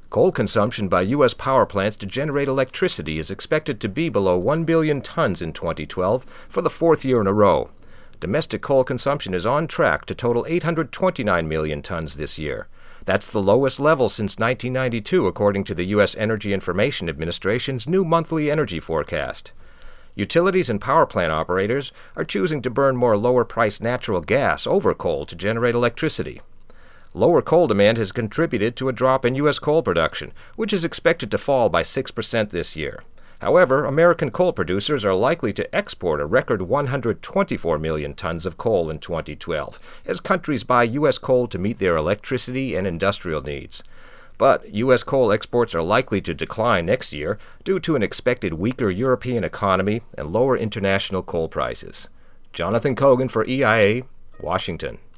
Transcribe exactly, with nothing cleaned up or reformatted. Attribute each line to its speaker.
Speaker 1: Coal consumption by U S power plants to generate electricity is expected to be below one billion tons in twenty twelve for the fourth year in a row. Domestic coal consumption is on track to total eight hundred twenty-nine million tons this year. That's the lowest level since nineteen ninety-two, according to the U S Energy Information Administration's new monthly energy forecast. Utilities and power plant operators are choosing to burn more lower-priced natural gas over coal to generate electricity. Lower coal demand has contributed to a drop in U S coal production, which is expected to fall by six percent this year. However, American coal producers are likely to export a record one hundred twenty-four million tons of coal in twenty twelve, as countries buy U S coal to meet their electricity and industrial needs. But U S coal exports are likely to decline next year due to an expected weaker European economy and lower international coal prices. Jonathan Cogan for E I A, Washington.